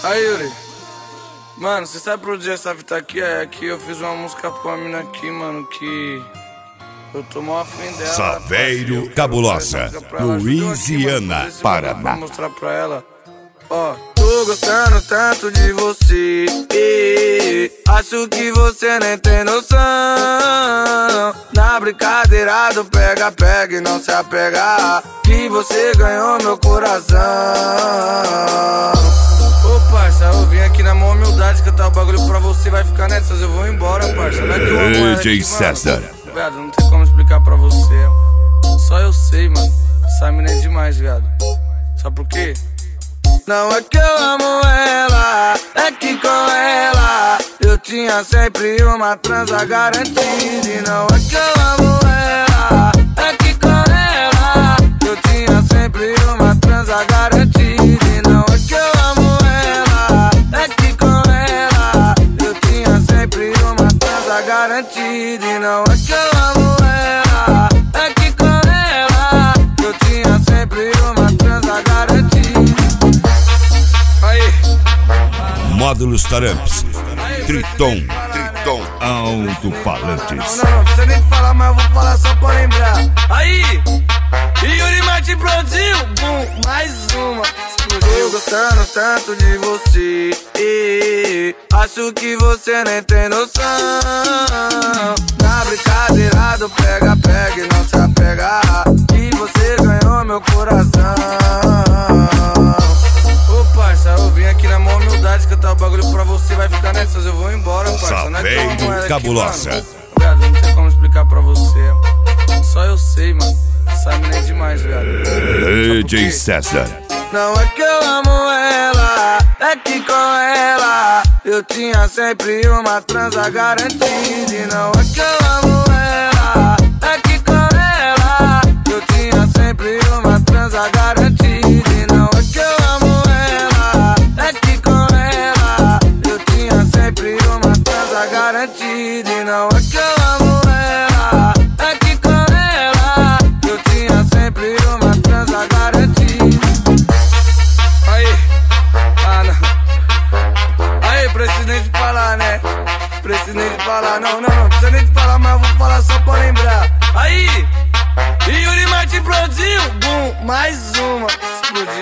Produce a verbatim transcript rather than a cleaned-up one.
Aí, Yuri. Mano, você sabe produzir essa fita aqui? É que eu fiz uma música pra uma mina aqui, mano, que eu tô mó afim dela. Saveiro Cabulosa, Louisiana, Paraná. Pra mostrar pra ela. Ó, tô gostando tanto de você, acho que você nem tem noção. Na brincadeira do pega, pega e não se apegar, que você ganhou meu coração. Ô parça, eu vim aqui na maior humildade cantar o bagulho pra você, vai ficar nessas, eu vou embora, parça. D J César. Viado, não tem como explicar pra você, só eu sei, mano. Essa mina é demais, viado. Sabe por quê? Não é que eu amo ela, é que com ela eu tinha sempre uma transa garantida. E não é que eu amo ela, é que com ela eu tinha sempre uma transa garantida. E não é que eu amo ela, é que com ela eu tinha sempre uma transa garantida. E não é que eu amo ela, é que com ela eu tinha sempre uma transa garantida. Módulos Taramps, Triton, Triton, Alto-Falantes. Não, não, não precisa nem falar, mas eu vou falar só pra lembrar. Aí, Yuri Martin produziu, bum, mais uma. Eu gostando tanto de você, acho que você nem tem noção. Na brincadeira do pega, pega e não se apegar, que você ganhou meu coração. Ô parça, eu vim aqui na maior humildade cantar o bagulho pra você, vai ficar nessas, eu vou embora, parça. Saveiro Cabulosa. Viado, não tem como explicar pra você, só eu sei, mano. Essa mina é demais, viado. D J César. Não é que eu amo ela, é que com ela eu tinha sempre uma transa garantida. E não é que eu amo ela, é que com ela eu tinha sempre uma transa garantida. E não é que eu amo ela, é que com ela eu tinha sempre uma transa garantida. E não é que eu amo ela, é que com ela eu tinha sempre uma transa garantida. Aí, ah não. Aí, presidente falar, né? Presidente falar, não, não, não precisa nem de falar, mas eu vou falar só pra lembrar. Aí, Yuri Martin produziu, bum, mais uma. Explodiu.